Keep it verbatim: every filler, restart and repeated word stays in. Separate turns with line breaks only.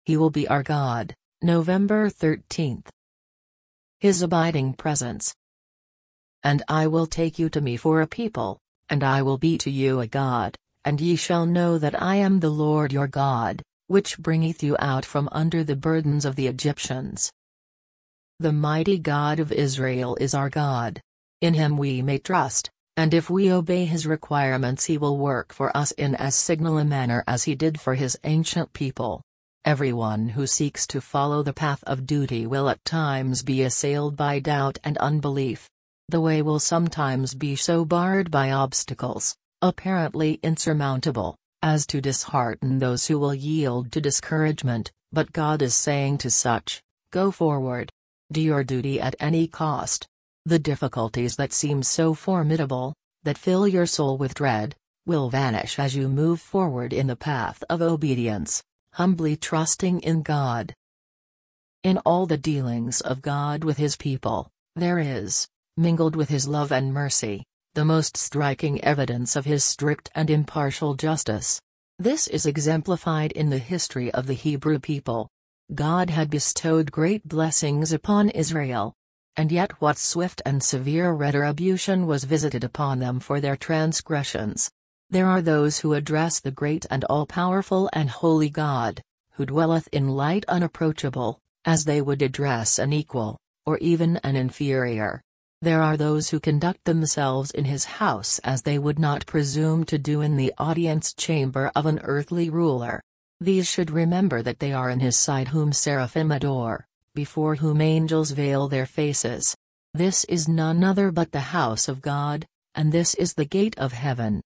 He will be our God. November thirteenth. His abiding presence. And I will take you to me for a people, and I will be to you a God, and ye shall know that I am the Lord your God, which bringeth you out from under the burdens of the Egyptians. The mighty God of Israel is our God. In him we may trust, and if we obey his requirements he will work for us in as signal a manner as he did for his ancient people. Everyone who seeks to follow the path of duty will at times be assailed by doubt and unbelief. The way will sometimes be so barred by obstacles, apparently insurmountable, as to dishearten those who will yield to discouragement, but God is saying to such, go forward. Do your duty at any cost. The difficulties that seem so formidable, that fill your soul with dread, will vanish as you move forward in the path of obedience, humbly trusting in God. In all the dealings of God with his people, there is, mingled with his love and mercy, the most striking evidence of his strict and impartial justice. This is exemplified in the history of the Hebrew people. God had bestowed great blessings upon Israel. And yet what swift and severe retribution was visited upon them for their transgressions. There are those who address the great and all-powerful and holy God, who dwelleth in light unapproachable, as they would address an equal, or even an inferior. There are those who conduct themselves in his house as they would not presume to do in the audience chamber of an earthly ruler. These should remember that they are in his sight whom seraphim adore, before whom angels veil their faces. This is none other but the house of God, and this is the gate of heaven.